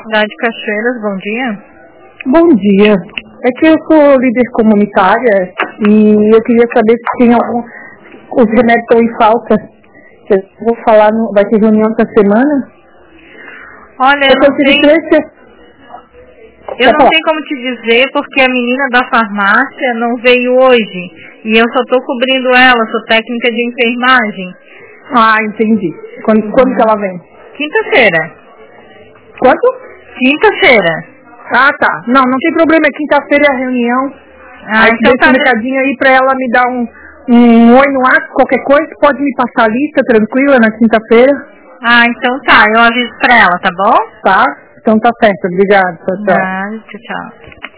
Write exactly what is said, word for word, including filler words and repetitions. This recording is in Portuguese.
Cidade de Cachoeiras, bom dia. Bom dia. É que eu sou líder comunitária e eu queria saber se tem algum... Os remédios estão em falta. Eu vou falar, no... vai ter reunião essa semana. Olha, eu, eu não sei... Três... Eu não falar? sei como te dizer, porque a menina da farmácia não veio hoje. E eu só estou cobrindo ela, sou técnica de enfermagem. Ah, entendi. Quando, uhum. quando que ela vem? Quinta-feira. Quanto? Quinta-feira. Ah, tá. Não, não tem problema. É quinta-feira é a reunião. Ah, aí então deixa tá um recadinho aí pra ela me dar um, um oi no WhatsApp, qualquer coisa. Pode me passar a lista, tranquila, na quinta-feira. Ah, então tá. Eu aviso pra ela, tá bom? Tá. Então tá certo. Obrigada. Tchau, tchau. Ah, tchau, tchau.